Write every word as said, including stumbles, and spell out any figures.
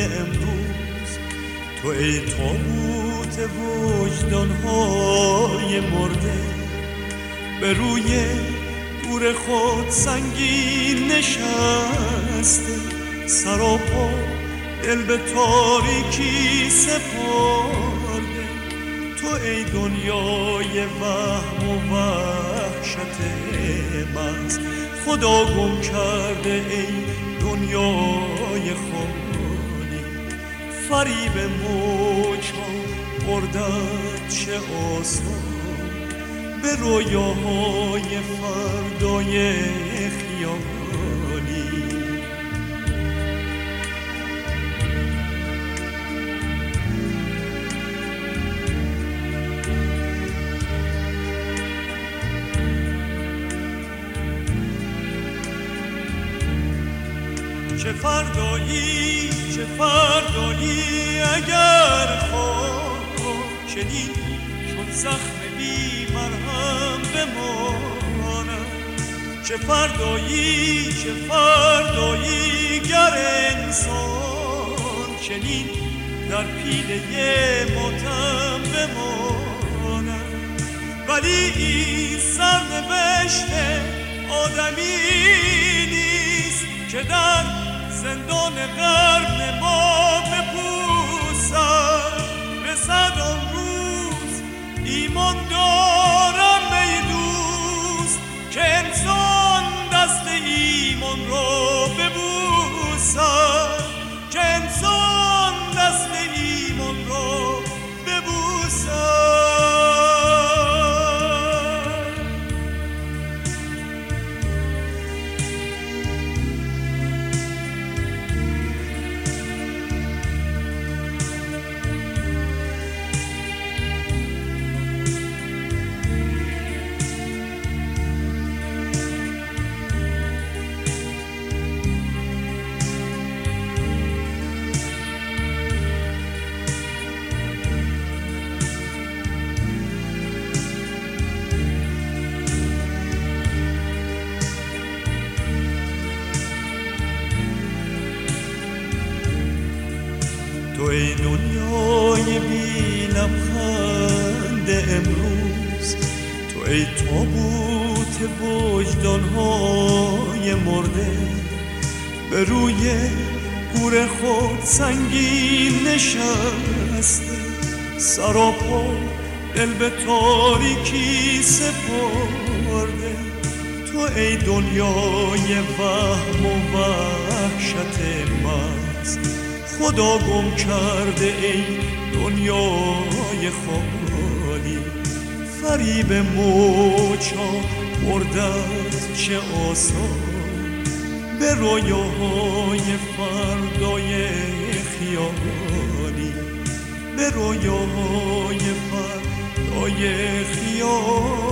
امروز. تو ای تابوت وجدانهای مرده، به روی گور خود سنگین نشسته، سراپا دل به تاریکی سپرده. تو ای دنیای وهم و وحشت محض، خدا گم کرده ای دنیای خالی. فریب موج‌ها بردت چه آسان به رویاهای فردای خیالی. چه فردایی چه فردایی اگر خواه چنین چون زخم بی مرهم بمانم. چه فردایی چه فردایی گر انسان چنین در پیله ماتم بمانم. ولی این سرنوشت آدمی نیست که در زندان قرن ما بپوسد. رسد آن روز ایمان دارم ای دوست که انسان دست ایمان را ببوسد، که انسان دست ایمان را ببوسد. تو ای دنیای بی لبخند امروز، تو ای تابوت وجدانهای مرده، به روی گور خود سنگین نشسته، سراپا دل به تاریکی سپرده. تو ای دنیای وهم و وحشت محض، خدا گم کرده ای دنیای خالی. فریب موج‌ها بردت چه آسان به رویاهای فردای خیالی، به رویاهای فردای خیالی.